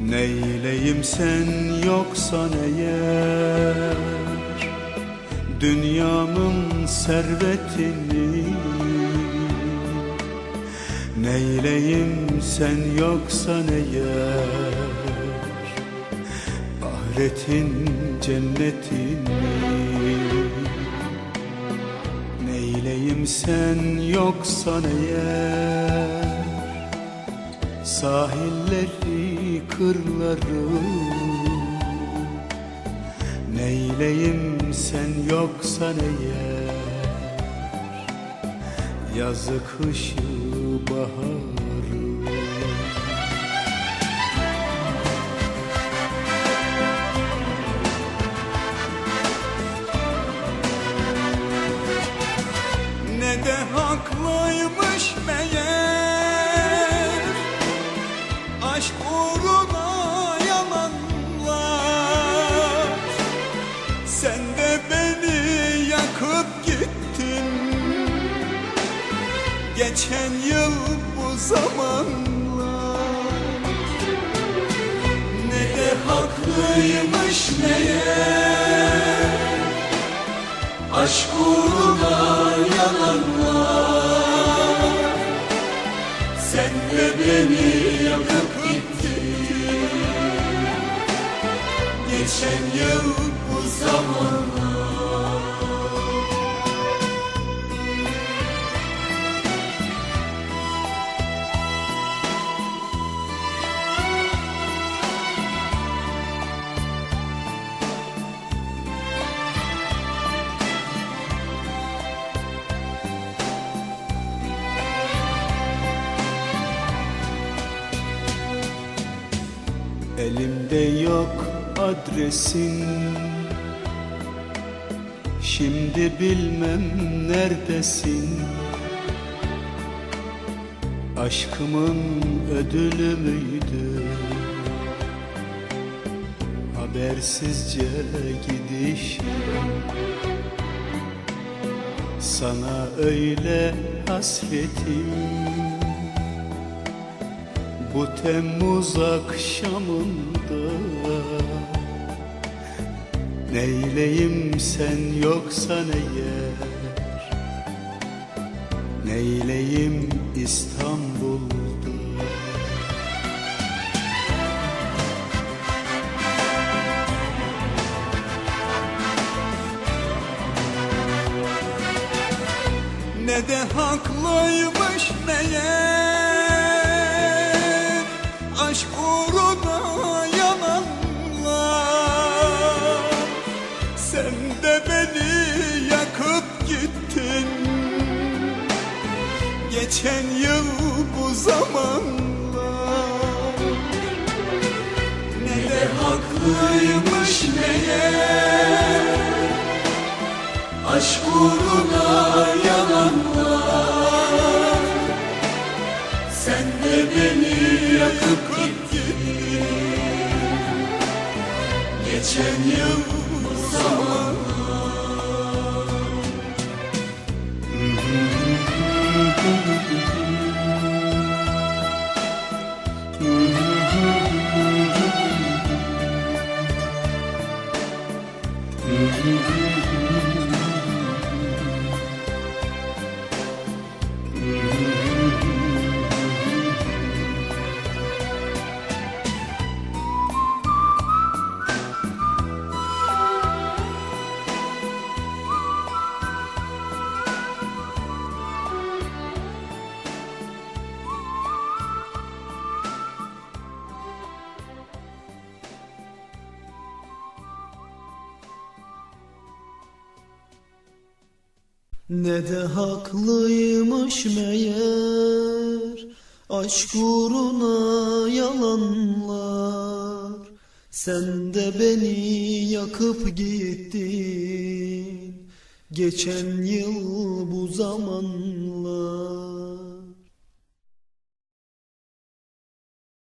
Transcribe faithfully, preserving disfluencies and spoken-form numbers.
Neyleyim sen yoksan eğer dünyamın servetini, neyleyim sen yoksan eğer ahiretin cennetini, neyleyim sen yoksan eğer sahilleri, kırları, neyleyim sen yoksan eğer yazı, kışı, baharı. Ne de haklıymış meğer aşk uğruna yalanlar. Sen de beni yakıp gittin geçen yıl bu zamanlar. Ne de haklıymış meğer aşk uğruna yalanlar. Sen de beni yakıp gittin geçen yıl bu zamanlar. Elimde yok adresin, şimdi bilmem neredesin. Aşkımın ödülü müydü habersizce gidişim? Sana öyle hasretim bu Temmuz akşamında. Neyleyim sen yoksan eğer, neyleyim İstanbul'da. Ne de haklıymış meğer aşk uğruna yalanlar. Sen de beni yakıp gittin geçen yıl bu zamanlar. Ne de haklıymış meğer aşk uğruna yalanlar. Sen de beni yakıp gittin geçen yıl bu zamanlar. Ne de haklıymış meğer aşk uğruna yalanlar. Sen de beni yakıp gittin geçen yıl bu zamanlar.